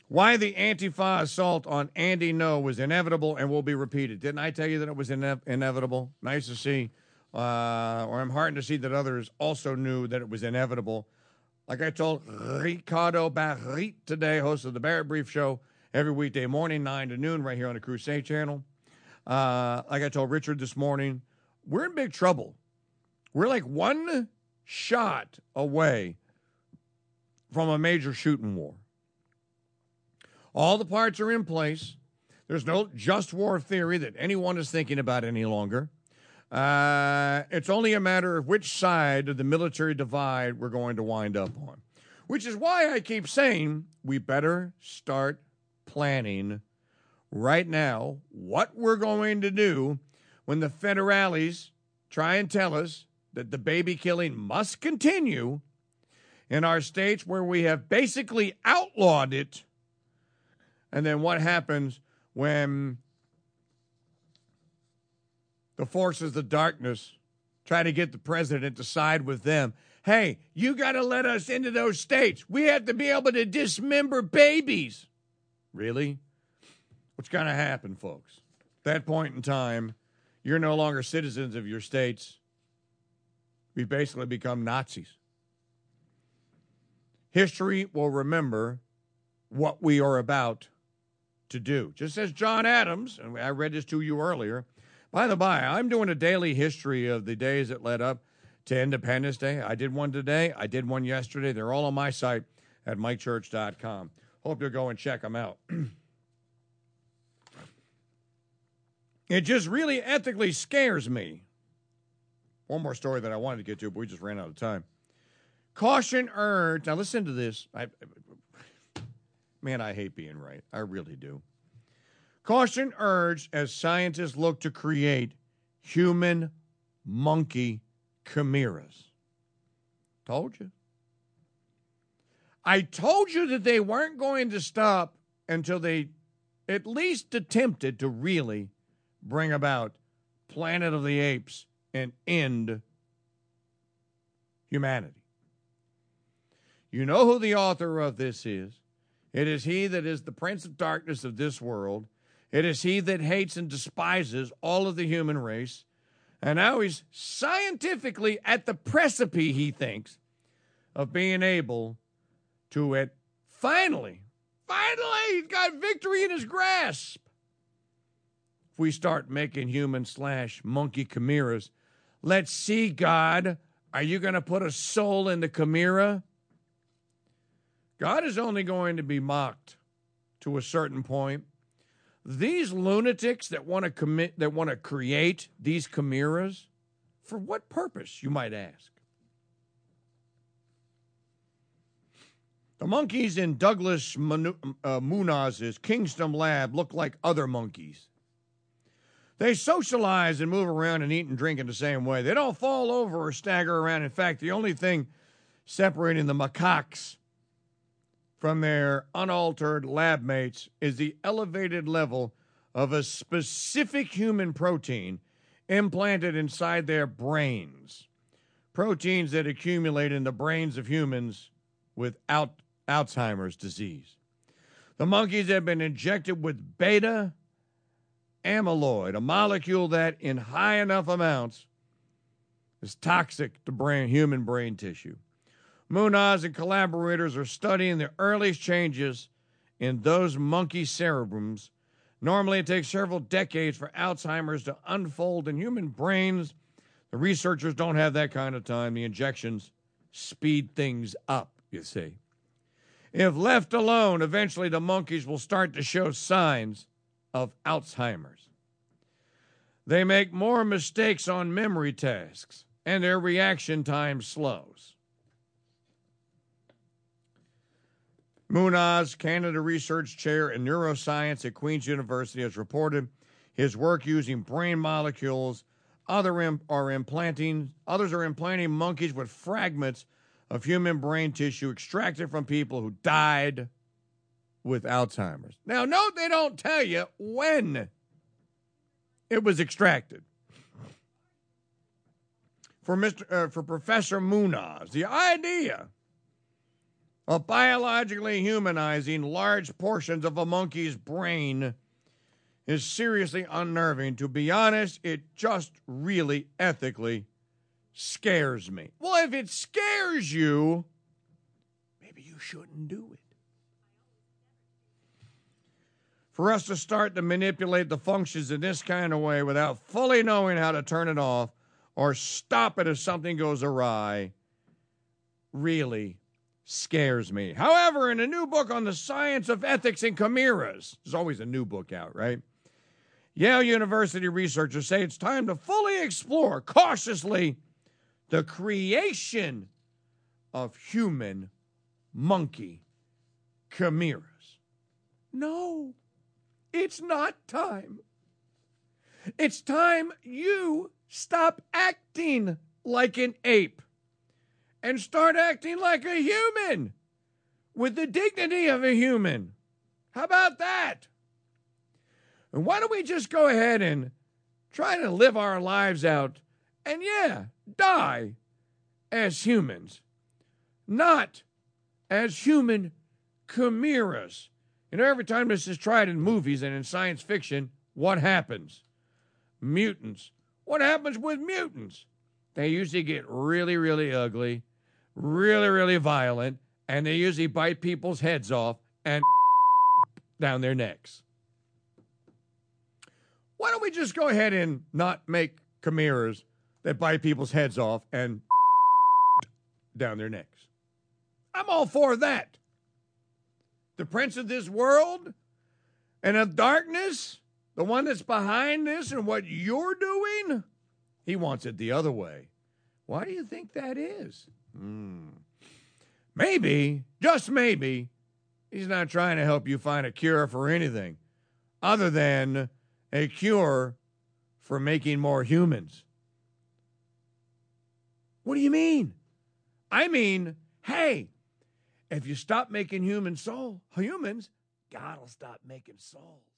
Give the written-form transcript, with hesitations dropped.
Why the Antifa assault on Andy Ngo was inevitable and will be repeated. Didn't I tell you that it was inevitable? Nice to see, or I'm heartened to see that others also knew that it was inevitable. Like I told Ricardo Barrit today, host of the Barrett Brief Show, every weekday morning, 9 to noon, right here on the Crusade Channel. Like I told Richard this morning, we're in big trouble. We're like one shot away from a major shooting war. All the parts are in place. There's no just war theory that anyone is thinking about any longer. It's only a matter of which side of the military divide we're going to wind up on, which is why I keep saying we better start planning right now what we're going to do when the federales try and tell us that the baby killing must continue in our states where we have basically outlawed it. And then what happens when the forces of darkness try to get the president to side with them? Hey, you got to let us into those states. We have to be able to dismember babies. Really? What's going to happen, folks? At that point in time, you're no longer citizens of your states. We basically become Nazis. History will remember what we are about to do. Just as John Adams, and I read this to you earlier. By the by, I'm doing a daily history of the days that led up to Independence Day. I did one today. I did one yesterday. They're all on my site at mikechurch.com. Hope you'll go and check them out. It just really ethically scares me. One more story that I wanted to get to, but we just ran out of time. Caution urged. Now listen to this. Man, I hate being right. I really do. Caution urged as scientists look to create human monkey chimeras. Told you. I told you that they weren't going to stop until they at least attempted to really bring about Planet of the Apes and end humanity. You know who the author of this is. It is he that is the prince of darkness of this world. It is he that hates and despises all of the human race. And now he's scientifically at the precipice, he thinks, of being able to finally, he's got victory in his grasp. If we start making human/monkey chimeras, let's see, God, are you going to put a soul in the chimera? God is only going to be mocked to a certain point. These lunatics that want to create these chimeras, for what purpose, you might ask? The monkeys in Douglas Munoz's Kingston lab look like other monkeys. They socialize and move around and eat and drink in the same way. They don't fall over or stagger around. In fact, the only thing separating the macaques from their unaltered lab mates is the elevated level of a specific human protein implanted inside their brains. Proteins that accumulate in the brains of humans with Alzheimer's disease. The monkeys have been injected with beta amyloid, a molecule that in high enough amounts is toxic to human brain tissue. Munoz and collaborators are studying the earliest changes in those monkey cerebrums. Normally, it takes several decades for Alzheimer's to unfold in human brains. The researchers don't have that kind of time. The injections speed things up, you see. If left alone, eventually the monkeys will start to show signs of Alzheimer's. They make more mistakes on memory tasks, and their reaction time slows. Munoz, Canada Research Chair in Neuroscience at Queen's University, has reported his work using brain molecules. Others are implanting monkeys with fragments of human brain tissue extracted from people who died with Alzheimer's. Now, note they don't tell you when it was extracted. For Professor Munoz, the idea of biologically humanizing large portions of a monkey's brain is seriously unnerving. To be honest, it just really ethically scares me. Well, if it scares you, maybe you shouldn't do it. For us to start to manipulate the functions in this kind of way without fully knowing how to turn it off or stop it if something goes awry really scares me. However, in a new book on the science of ethics in chimeras, there's always a new book out, right? Yale University researchers say it's time to fully explore, cautiously, the creation of human monkey chimeras. No, it's not time. It's time you stop acting like an ape and start acting like a human with the dignity of a human. How about that? And why don't we just go ahead and try to live our lives out and, die as humans, not as human chimeras. You know, every time this is tried in movies and in science fiction, what happens? Mutants. What happens with mutants? They usually get really, really ugly, really, really violent, and they usually bite people's heads off and down their necks. Why don't we just go ahead and not make chimeras that bite people's heads off and down their necks? I'm all for that. The prince of this world and of darkness, the one that's behind this and what you're doing, he wants it the other way. Why do you think that is? Maybe, just maybe, he's not trying to help you find a cure for anything other than a cure for making more humans. What do you mean? I mean, hey, if you stop making humans, God will stop making souls.